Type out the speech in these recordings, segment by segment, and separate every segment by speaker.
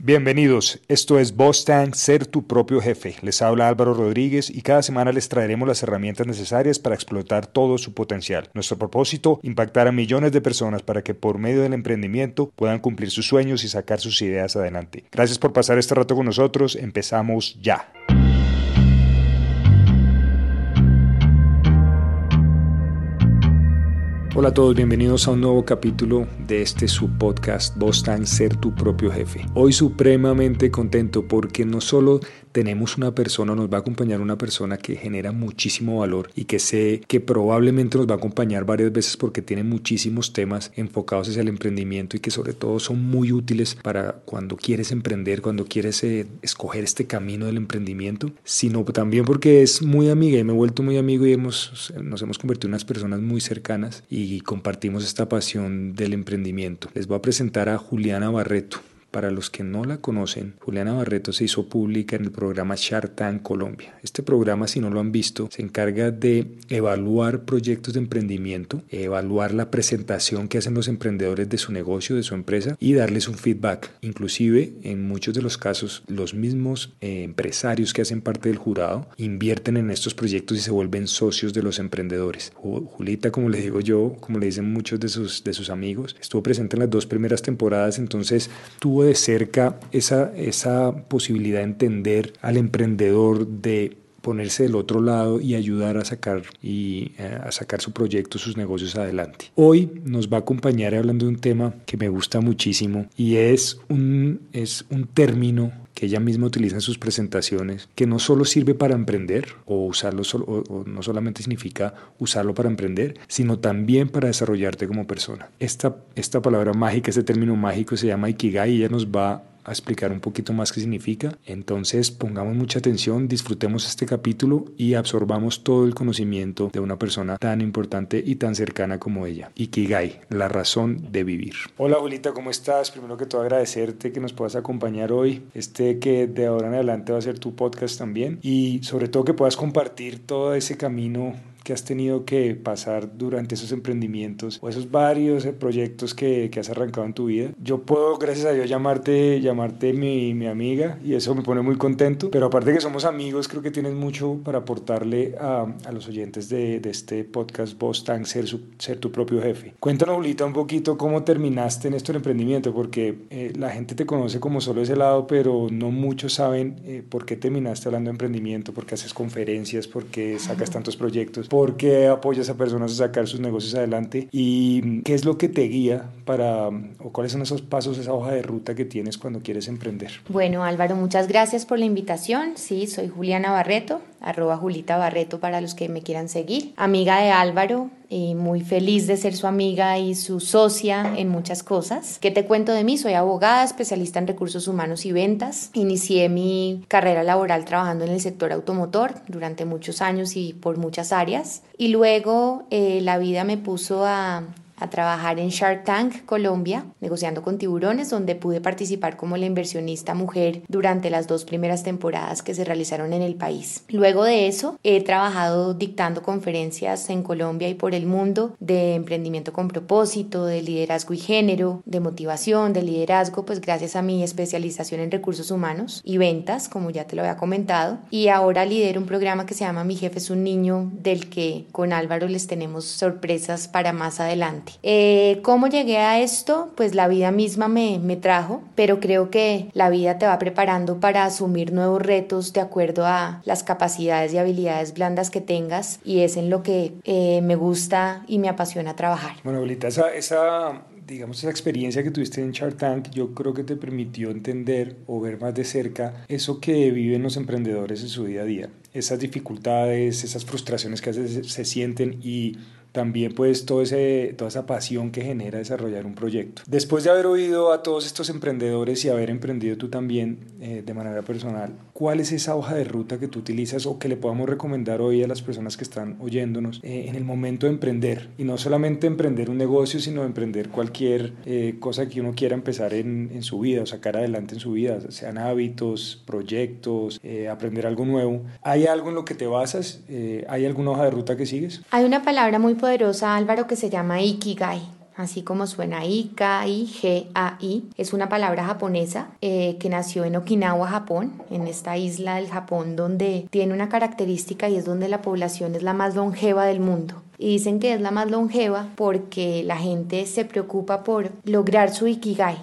Speaker 1: Bienvenidos, esto es Boss Tank, ser tu propio jefe. Les habla Álvaro Rodríguez y cada semana les traeremos las herramientas necesarias para explotar todo su potencial. Nuestro propósito, impactar a millones de personas para que por medio del emprendimiento puedan cumplir sus sueños y sacar sus ideas adelante. Gracias por pasar este rato con nosotros, empezamos ya. Hola a todos, bienvenidos a un nuevo capítulo de este subpodcast Boss Tank, ser tu propio jefe. Hoy supremamente contento porque no solo tenemos una persona, nos va a acompañar una persona que genera muchísimo valor y que sé que probablemente nos va a acompañar varias veces porque tiene muchísimos temas enfocados hacia el emprendimiento y que sobre todo son muy útiles para cuando quieres emprender, cuando quieres escoger este camino del emprendimiento, sino también porque es muy amiga y me he vuelto muy amigo y nos hemos convertido en unas personas muy cercanas y compartimos esta pasión del emprendimiento. Les voy a presentar a Juliana Barreto. Para los que no la conocen, Juliana Barreto se hizo pública en el programa Shark Tank Colombia. Este programa, si no lo han visto, se encarga de evaluar proyectos de emprendimiento, evaluar la presentación que hacen los emprendedores de su negocio, de su empresa y darles un feedback. Inclusive, en muchos de los casos, los mismos empresarios que hacen parte del jurado invierten en estos proyectos y se vuelven socios de los emprendedores. Julita, como le digo yo, como le dicen muchos de sus amigos, estuvo presente en las 2 primeras temporadas, entonces tuvo de cerca esa posibilidad de entender al emprendedor, de ponerse del otro lado y ayudar a sacar su proyecto, sus negocios adelante. Hoy nos va a acompañar hablando de un tema que me gusta muchísimo y es un término que ella misma utiliza en sus presentaciones, que no solo sirve para emprender o no solamente significa usarlo para emprender, sino también para desarrollarte como persona. Esta palabra mágica, este término mágico se llama Ikigai y ella nos va a explicar un poquito más qué significa. Entonces pongamos mucha atención, disfrutemos este capítulo y absorbamos todo el conocimiento de una persona tan importante y tan cercana como ella. Ikigai, la razón de vivir. Hola Julita, ¿cómo estás? Primero que todo agradecerte que nos puedas acompañar hoy, que de ahora en adelante va a ser tu podcast también, y sobre todo que puedas compartir todo ese camino que has tenido que pasar durante esos emprendimientos o esos varios proyectos que has arrancado en tu vida. Yo puedo, gracias a Dios, llamarte mi amiga y eso me pone muy contento, pero aparte de que somos amigos, creo que tienes mucho para aportarle a los oyentes de este podcast Boss Tank, ser tu propio jefe. Cuéntanos, Julita, un poquito cómo terminaste en esto del emprendimiento, porque la gente te conoce como solo ese lado, pero no muchos saben por qué terminaste hablando de emprendimiento, por qué haces conferencias, por qué sacas tantos proyectos, por qué apoyas a personas a sacar sus negocios adelante y qué es lo que te guía o cuáles son esos pasos, esa hoja de ruta que tienes cuando quieres emprender.
Speaker 2: Bueno, Álvaro, muchas gracias por la invitación. Sí, soy Juliana Barreto, @Julita Barreto para los que me quieran seguir. Amiga de Álvaro, muy feliz de ser su amiga y su socia en muchas cosas. ¿Qué te cuento de mí? Soy abogada, especialista en recursos humanos y ventas. Inicié mi carrera laboral trabajando en el sector automotor durante muchos años y por muchas áreas. Y luego la vida me puso a trabajar en Shark Tank Colombia, negociando con tiburones, donde pude participar como la inversionista mujer durante las 2 primeras temporadas que se realizaron en el país. Luego de eso, he trabajado dictando conferencias en Colombia y por el mundo de emprendimiento con propósito, de liderazgo y género, de motivación, de liderazgo, pues gracias a mi especialización en recursos humanos y ventas, como ya te lo había comentado. Y ahora lidero un programa que se llama Mi Jefe es un Niño, del que con Álvaro les tenemos sorpresas para más adelante. ¿Cómo llegué a esto? Pues la vida misma me trajo, pero creo que la vida te va preparando para asumir nuevos retos de acuerdo a las capacidades y habilidades blandas que tengas, y es en lo que me gusta y me apasiona trabajar.
Speaker 1: Bueno, Abuelita, esa experiencia que tuviste en Shark Tank, yo creo que te permitió entender o ver más de cerca eso que viven los emprendedores en su día a día, esas dificultades, esas frustraciones que a veces se sienten y también pues toda esa pasión que genera desarrollar un proyecto. Después de haber oído a todos estos emprendedores y haber emprendido tú también de manera personal, ¿cuál es esa hoja de ruta que tú utilizas o que le podamos recomendar hoy a las personas que están oyéndonos en el momento de emprender? Y no solamente emprender un negocio, sino emprender cualquier cosa que uno quiera empezar en su vida o sacar adelante en su vida, sean hábitos, proyectos, aprender algo nuevo. ¿Hay algo en lo que te basas? ¿Hay alguna hoja de ruta que sigues?
Speaker 2: Hay una palabra muy poderosa, Álvaro, que se llama Ikigai. así como suena Ikigai. Es una palabra japonesa que nació en Okinawa, Japón, en esta isla del Japón donde tiene una característica y es donde la población es la más longeva del mundo. Y dicen que es la más longeva porque la gente se preocupa por lograr su Ikigai,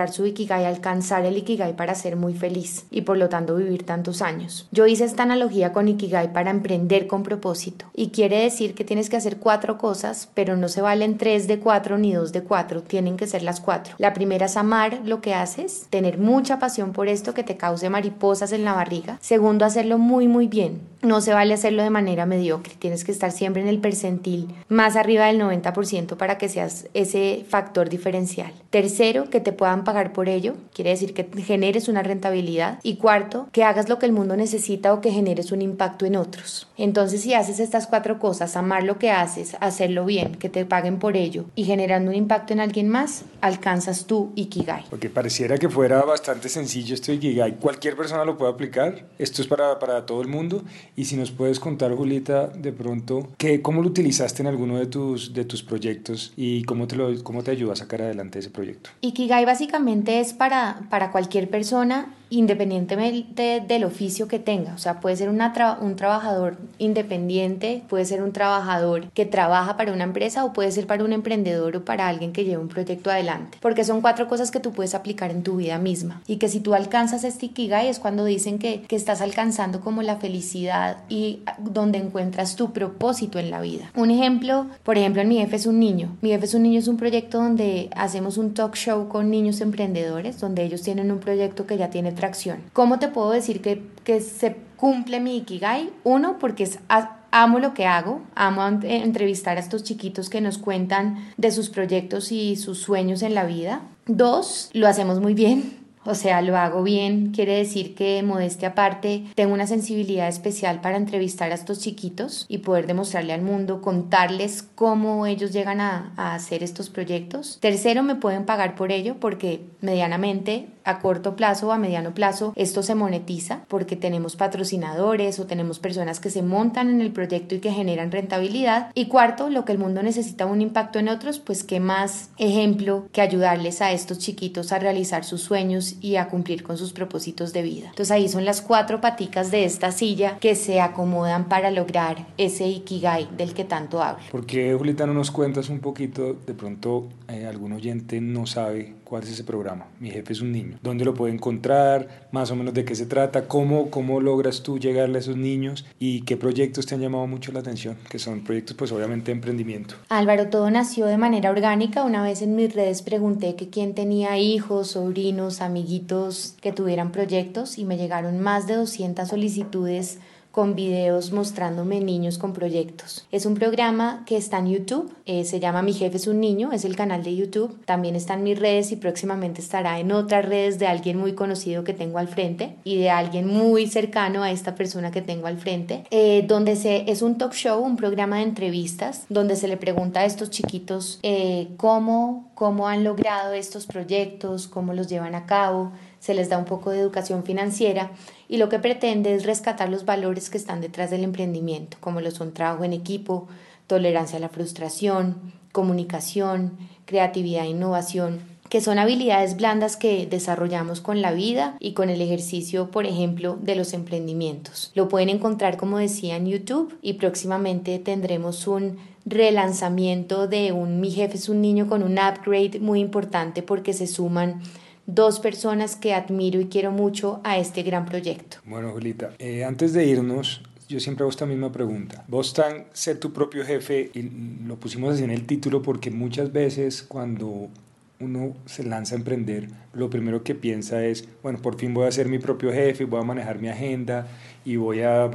Speaker 2: alcanzar el Ikigai para ser muy feliz y por lo tanto vivir tantos años. Yo hice esta analogía con Ikigai para emprender con propósito y quiere decir que tienes que hacer 4 cosas, pero no se valen 3 de 4 ni 2 de 4, tienen que ser las 4. La primera es amar lo que haces, tener mucha pasión por esto que te cause mariposas en la barriga. Segundo, hacerlo muy muy bien. No se vale hacerlo de manera mediocre, tienes que estar siempre en el percentil más arriba del 90% para que seas ese factor diferencial. Tercero, que te puedan pagar por ello, quiere decir que generes una rentabilidad. Y cuarto, que hagas lo que el mundo necesita o que generes un impacto en otros. Entonces, si haces estas 4 cosas, amar lo que haces, hacerlo bien, que te paguen por ello y generando un impacto en alguien más, alcanzas tu Ikigai.
Speaker 1: Porque pareciera que fuera bastante sencillo esto de Ikigai. Cualquier persona lo puede aplicar. Esto es para todo el mundo. Y si nos puedes contar, Julita, de pronto, ¿cómo lo utilizaste en alguno de tus proyectos y cómo te ayuda a sacar adelante ese proyecto?
Speaker 2: Ikigai básicamente es para cualquier persona, independientemente del oficio que tenga. O sea, puede ser un trabajador independiente, puede ser un trabajador que trabaja para una empresa o puede ser para un emprendedor o para alguien que lleve un proyecto adelante. Porque son 4 cosas que tú puedes aplicar en tu vida misma y que si tú alcanzas este Ikigai es cuando dicen que estás alcanzando como la felicidad y donde encuentras tu propósito en la vida. Un ejemplo, por ejemplo, en Mi Jefe es un Niño. Mi Jefe es un Niño es un proyecto donde hacemos un talk show con niños emprendedores, donde ellos tienen un proyecto que ya tiene tracción. ¿Cómo te puedo decir que se cumple mi Ikigai? 1, porque amo lo que hago, amo entrevistar a estos chiquitos que nos cuentan de sus proyectos y sus sueños en la vida. 2, lo hacemos muy bien. O sea, lo hago bien, quiere decir que, modestia aparte, tengo una sensibilidad especial para entrevistar a estos chiquitos y poder demostrarle al mundo, contarles cómo ellos llegan a hacer estos proyectos. Tercero, me pueden pagar por ello porque medianamente, a corto plazo o a mediano plazo, esto se monetiza porque tenemos patrocinadores o tenemos personas que se montan en el proyecto y que generan rentabilidad. Y cuarto, lo que el mundo necesita un impacto en otros, pues qué más ejemplo que ayudarles a estos chiquitos a realizar sus sueños y a cumplir con sus propósitos de vida. Entonces ahí son las 4 paticas de esta silla que se acomodan para lograr ese Ikigai del que tanto hablo.
Speaker 1: ¿Por qué, Julita, no nos cuentas un poquito? De pronto algún oyente no sabe cuál es ese programa. Mi Jefe es un Niño. ¿Dónde lo puede encontrar? Más o menos de qué se trata. ¿Cómo logras tú llegarle a esos niños? ¿Y qué proyectos te han llamado mucho la atención? Que son proyectos, pues obviamente, de emprendimiento.
Speaker 2: Álvaro, todo nació de manera orgánica. Una vez en mis redes pregunté que quién tenía hijos, sobrinos, amiguitos que tuvieran proyectos y me llegaron más de 200 solicitudes con videos mostrándome niños con proyectos. Es un programa que está en YouTube, se llama Mi Jefe es un Niño, es el canal de YouTube. También está en mis redes y próximamente estará en otras redes de alguien muy conocido que tengo al frente y de alguien muy cercano a esta persona que tengo al frente, donde es un talk show, un programa de entrevistas, donde se le pregunta a estos chiquitos cómo han logrado estos proyectos, cómo los llevan a cabo, se les da un poco de educación financiera y lo que pretende es rescatar los valores que están detrás del emprendimiento, como lo son trabajo en equipo, tolerancia a la frustración, comunicación, creatividad e innovación, que son habilidades blandas que desarrollamos con la vida y con el ejercicio, por ejemplo, de los emprendimientos. Lo pueden encontrar, como decía, en YouTube y próximamente tendremos un relanzamiento de Mi Jefe es un Niño con un upgrade muy importante porque se suman 2 personas que admiro y quiero mucho a este gran proyecto.
Speaker 1: Bueno, Julita, antes de irnos, yo siempre hago esta misma pregunta. Vos tan ser tu propio jefe, y lo pusimos así en el título porque muchas veces cuando uno se lanza a emprender, lo primero que piensa es, bueno, por fin voy a ser mi propio jefe, voy a manejar mi agenda y voy a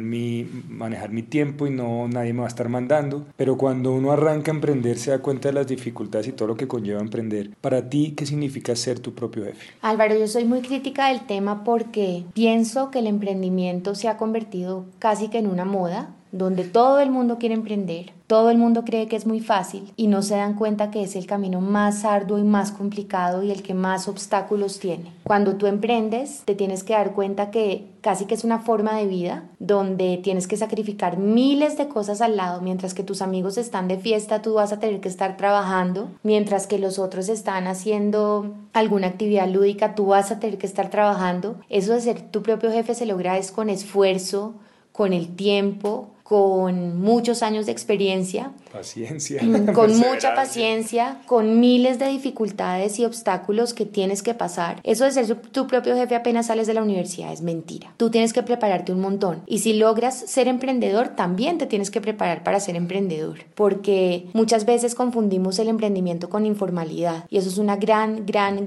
Speaker 1: manejar mi tiempo y nadie me va a estar mandando. Pero cuando uno arranca a emprender se da cuenta de las dificultades y todo lo que conlleva emprender. Para ti, ¿qué significa ser tu propio jefe?
Speaker 2: Álvaro, yo soy muy crítica del tema porque pienso que el emprendimiento se ha convertido casi que en una moda, donde todo el mundo quiere emprender, todo el mundo cree que es muy fácil y no se dan cuenta que es el camino más arduo y más complicado y el que más obstáculos tiene. Cuando tú emprendes, te tienes que dar cuenta que casi que es una forma de vida donde tienes que sacrificar miles de cosas al lado. Mientras que tus amigos están de fiesta, tú vas a tener que estar trabajando. Mientras que los otros están haciendo alguna actividad lúdica, tú vas a tener que estar trabajando. Eso de ser tu propio jefe se logra es con esfuerzo, con el tiempo, con muchos años de experiencia,
Speaker 1: paciencia,
Speaker 2: con mucha paciencia, con miles de dificultades y obstáculos que tienes que pasar. Eso de ser tu propio jefe apenas sales de la universidad es mentira. Tú tienes que prepararte un montón. Y si logras ser emprendedor, también te tienes que preparar para ser emprendedor. Porque muchas veces confundimos el emprendimiento con informalidad. Y eso es una un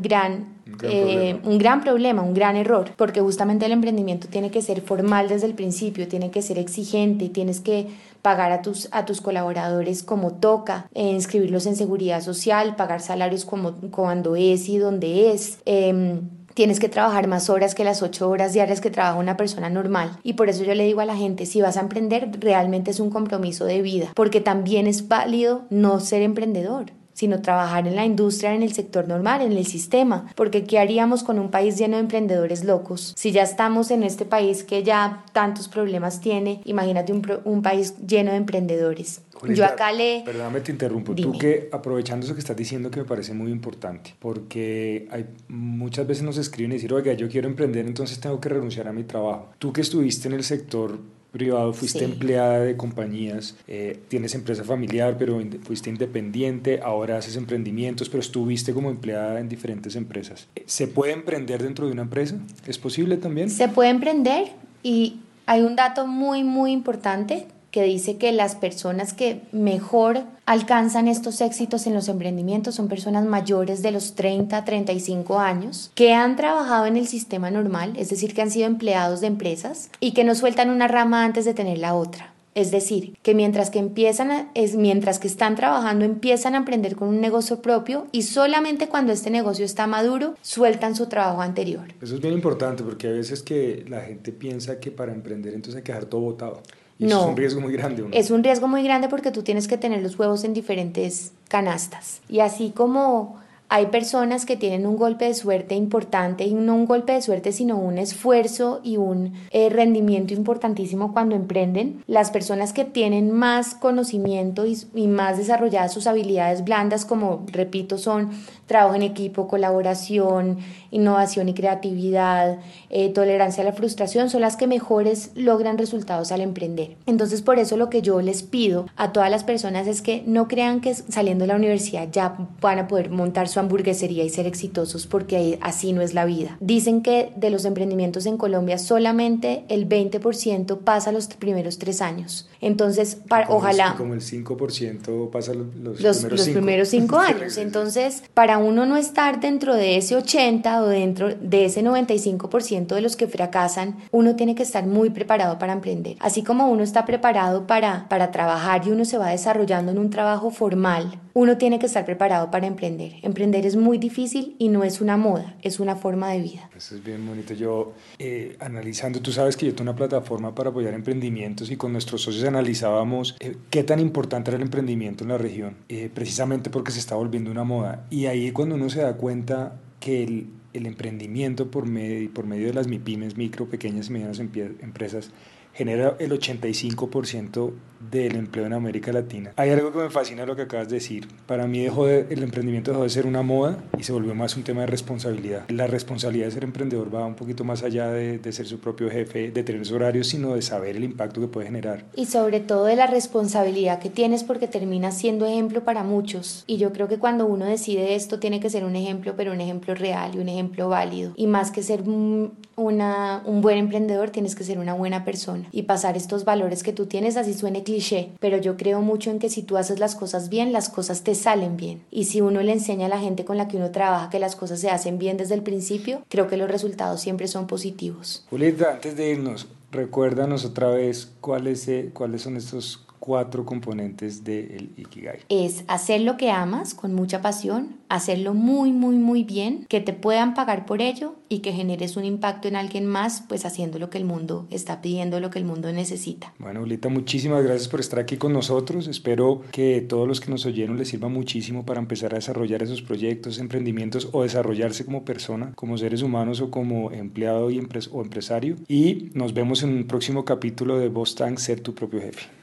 Speaker 2: gran problema, un gran error, porque justamente el emprendimiento tiene que ser formal desde el principio, tiene que ser exigente, tienes que pagar a tus colaboradores como toca, inscribirlos en seguridad social, pagar salarios como cuando es y donde es. Tienes que trabajar más horas que las 8 horas diarias que trabaja una persona normal. Y por eso yo le digo a la gente, si vas a emprender, realmente es un compromiso de vida, porque también es válido no ser emprendedor, sino trabajar en la industria, en el sector normal, en el sistema. Porque ¿qué haríamos con un país lleno de emprendedores locos? Si ya estamos en este país que ya tantos problemas tiene, imagínate un país lleno de emprendedores.
Speaker 1: Julieta,
Speaker 2: yo acá
Speaker 1: perdóname, te interrumpo.
Speaker 2: Dime.
Speaker 1: Tú que, aprovechando eso que estás diciendo, que me parece muy importante, porque muchas veces nos escriben y dicen, oiga, yo quiero emprender, entonces tengo que renunciar a mi trabajo. Tú que estuviste en el sector privado, fuiste empleada de compañías, tienes empresa familiar, pero fuiste independiente, ahora haces emprendimientos, pero estuviste como empleada en diferentes empresas. ¿Se puede emprender dentro de una empresa? ¿Es posible también?
Speaker 2: Se puede emprender, y hay un dato muy, muy importante que dice que las personas que mejor alcanzan estos éxitos en los emprendimientos son personas mayores de los 30 a 35 años que han trabajado en el sistema normal, es decir, que han sido empleados de empresas y que no sueltan una rama antes de tener la otra. Es decir, que mientras que están trabajando empiezan a emprender con un negocio propio, y solamente cuando este negocio está maduro sueltan su trabajo anterior.
Speaker 1: Eso es bien importante, porque a veces que la gente piensa que para emprender entonces hay que dejar todo botado. Y
Speaker 2: no,
Speaker 1: eso es un riesgo muy grande, ¿no?
Speaker 2: Es un riesgo muy grande porque tú tienes que tener los huevos en diferentes canastas. Y así como hay personas que tienen un golpe de suerte importante, y no un golpe de suerte, sino un esfuerzo y un rendimiento importantísimo cuando emprenden, las personas que tienen más conocimiento y más desarrolladas sus habilidades blandas, como repito, son trabajo en equipo, colaboración, innovación y creatividad, tolerancia a la frustración, son las que mejores logran resultados al emprender. Entonces, por eso lo que yo les pido a todas las personas es que no crean que saliendo de la universidad ya van a poder montar su hamburguesería y ser exitosos, porque así no es la vida. Dicen que de los emprendimientos en Colombia solamente el 20% pasa los primeros 3 años. Entonces, ojalá...
Speaker 1: Como el 5% pasa los
Speaker 2: primeros 5 años. Entonces, para uno no estar dentro de ese 80 o dentro de ese 95% de los que fracasan, uno tiene que estar muy preparado para emprender. Así como uno está preparado para trabajar y uno se va desarrollando en un trabajo formal, uno tiene que estar preparado para emprender. Emprender es muy difícil y no es una moda, es una forma de vida.
Speaker 1: Eso es bien bonito. Yo, analizando, tú sabes que yo tengo una plataforma para apoyar emprendimientos, y con nuestros socios analizábamos qué tan importante era el emprendimiento en la región, precisamente porque se está volviendo una moda. Y ahí cuando uno se da cuenta que el emprendimiento por medio de las MIPYMES, micro, pequeñas y medianas empresas, genera el 85% del empleo en América Latina. Hay algo que me fascina lo que acabas de decir. Para mí el emprendimiento dejó de ser una moda y se volvió más un tema de responsabilidad. La responsabilidad de ser emprendedor va un poquito más allá de ser su propio jefe, de tener su horario, sino de saber el impacto que puede generar.
Speaker 2: Y sobre todo de la responsabilidad que tienes, porque terminas siendo ejemplo para muchos. Y yo creo que cuando uno decide esto tiene que ser un ejemplo, pero un ejemplo real y un ejemplo válido. Y más que ser un buen emprendedor, tienes que ser una buena persona y pasar estos valores que tú tienes, así suene cliché, pero yo creo mucho en que si tú haces las cosas bien, las cosas te salen bien. Y si uno le enseña a la gente con la que uno trabaja que las cosas se hacen bien desde el principio, creo que los resultados siempre son positivos.
Speaker 1: Julieta, antes de irnos, recuérdanos otra vez ¿cuáles son estos 4 componentes del Ikigai?
Speaker 2: Es hacer lo que amas con mucha pasión, hacerlo muy, muy, muy bien, que te puedan pagar por ello y que generes un impacto en alguien más, pues haciendo lo que el mundo está pidiendo, lo que el mundo necesita.
Speaker 1: Bueno, Julita, muchísimas gracias por estar aquí con nosotros. Espero que todos los que nos oyeron les sirva muchísimo para empezar a desarrollar esos proyectos, emprendimientos o desarrollarse como persona, como seres humanos o como empleado o empresario. Y nos vemos en un próximo capítulo de Boss Tank, Ser tu propio jefe.